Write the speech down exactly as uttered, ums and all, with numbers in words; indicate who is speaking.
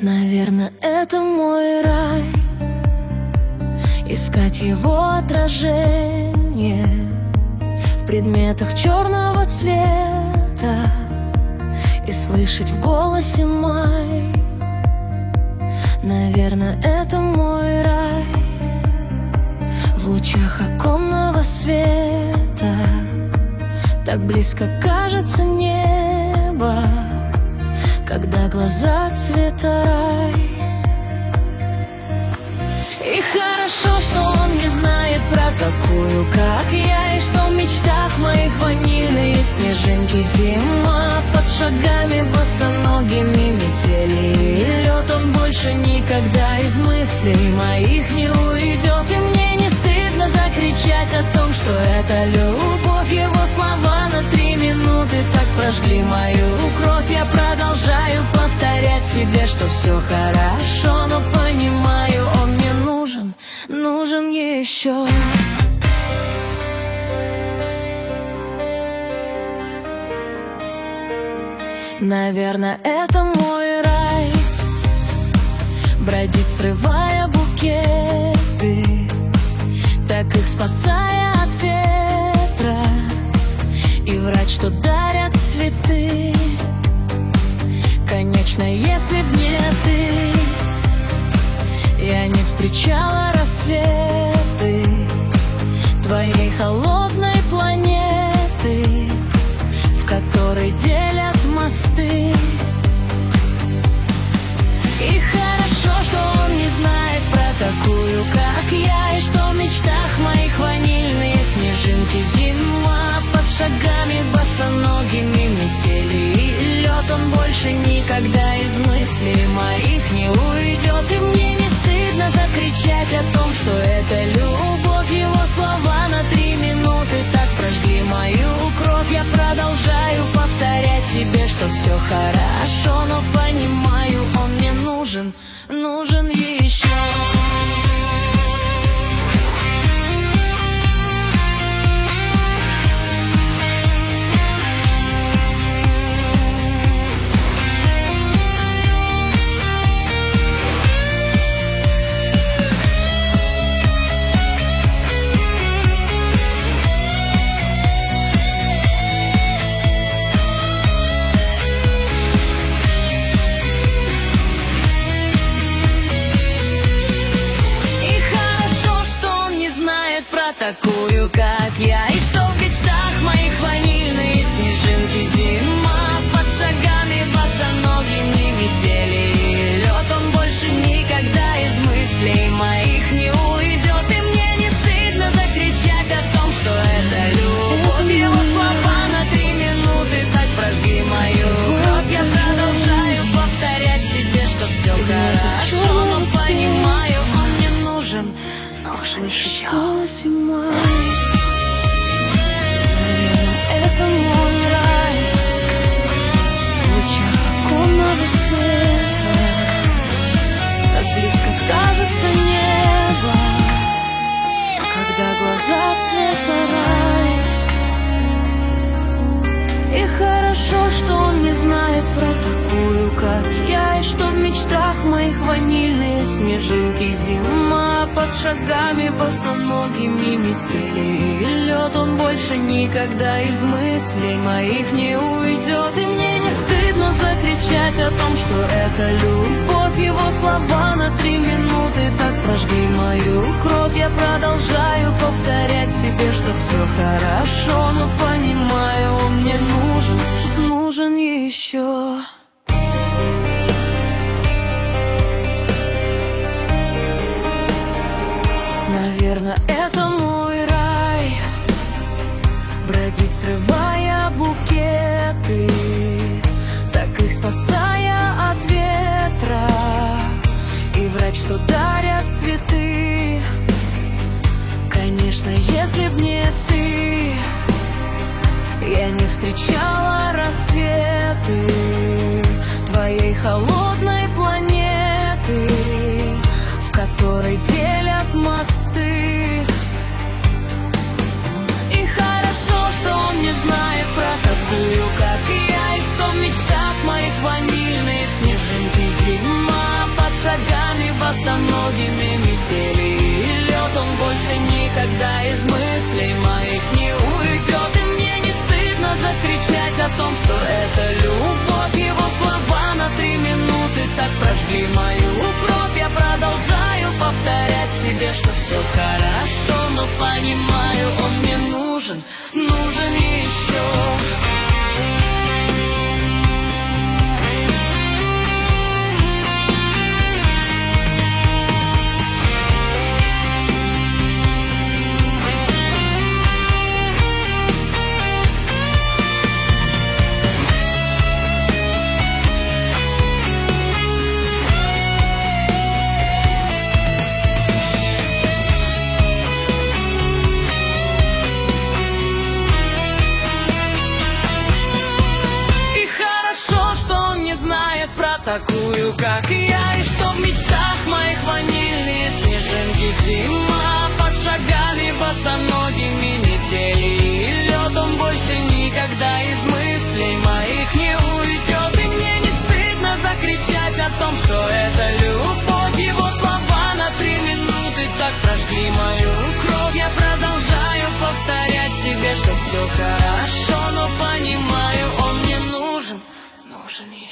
Speaker 1: Наверное, это мой рай, искать его отражение в предметах черного цвета и слышать в голосе май. Наверное, это мой рай, в лучах оконного света так близко кажется небо, когда глаза цвета рай. И хорошо, что он не знает про такую, как я, и что в мечтах моих ванильные снежинки. Зима под шагами босоногими, метели и лед. Он больше никогда из мыслей моих не уйдет. И мне не стыдно закричать о том, что это любовь. Его слова на три минуты так прожгли мою кровь. Я продолжаю повторять себе, что все хорошо, но понимаю, он мне нужен, нужен еще. Наверное, это мой рай, бродить, срывая букеты, так их спасая от ветра, и врать, что дарят цветы. Конечно, если б не ты, я не встречала рассветы твоей холодной планеты, в которой делят мосты. И хорошо, что он не знает про такую, как я, и что в мечтах моих ванильные снежинки. Зима под шагами босоногими, метели и лед. Он больше никогда из мыслей моих не уйдет. И мне не стыдно закричать о том, что это любовь. Его слова на три минуты так прожгли мою кровь. Я продолжаю повторять себе, что все хорошо, но понимаю, он мне нужен, нужен еще. Такую, как я, и что в мечтах моих ванильные снежинки. Зима под шагами босоногими, метели и лед. Он больше никогда из мыслей моих не уйдет. И мне не стыдно закричать о том, что это любовь. Его слова на три минуты так прожгли мою кровь. Я продолжаю повторять себе, что все хорошо, но понимаю, он мне нужен, нужен еще. Наверное, это мой рай, в лучах оконного света так близко кажется небо, когда глаза цвета рай. И хорошо, что он не знает про такую, как я, и что в мечтах моих ванильные снежинки. Зима под шагами босоногими, метели и лед. Он больше никогда из мыслей моих не уйдет. И мне не стыдно закричать о том, что это любовь. Его слова на три минуты так прожгли мою кровь. Я продолжаю повторять себе, что все хорошо, но понимаю, он мне нужен, нужен еще. Наверное, это мой рай, бродить, срывая букеты, так их спасая от ветра, и врать, что дарят цветы. Конечно, если б не ты, я не встречала рассветы твоей холодной планеты, в которой делят мосты. И хорошо, что он не знает про такую, как я, и что в мечтах моих ванильные снежинки. Зима босоногими метели. И лед он больше никогда из мыслей моих не уйдет. И мне не стыдно закричать о том, что это любовь. Его слова на три минуты так прожгли мою кровь. Я продолжаю повторять себе, что все хорошо, но понимаю, он мне нужен, нужен еще. Такую, как я, и что в мечтах моих ванильные снежинки. Зима под шагами босоногими метели. И лед он больше никогда из мыслей моих не уйдет. И мне не стыдно закричать о том, что это любовь. Его слова на три минуты так прожгли мою кровь. Я продолжаю повторять себе, что все хорошо, но понимаю, он мне нужен, нужен еще.